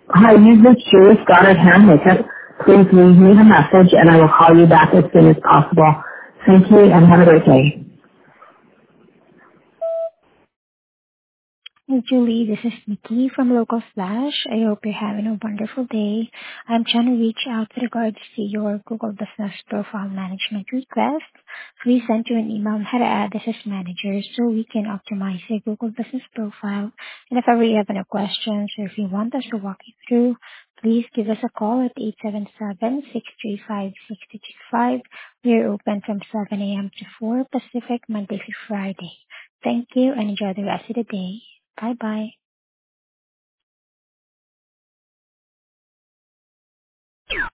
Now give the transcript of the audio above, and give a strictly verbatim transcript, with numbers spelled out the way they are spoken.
Hi, you've reached Julie Scott at Hair Makeup. Please leave me a message and I will call you back as soon as possible. Thank you and have a great day. Hey, Julie, this is Nikki from Local Flash. I hope you're having a wonderful day. I'm trying to reach out with regards to your Google Business Profile Management request. We sent you an email on how to add this as manager so we can optimize your Google Business Profile. And if ever you have any questions or if you want us to walk you through, please give us a call at eight seven seven, six three five, six two two five. We're open from seven a.m. to four Pacific, Monday through Friday. Thank you and enjoy the rest of the day. Bye bye.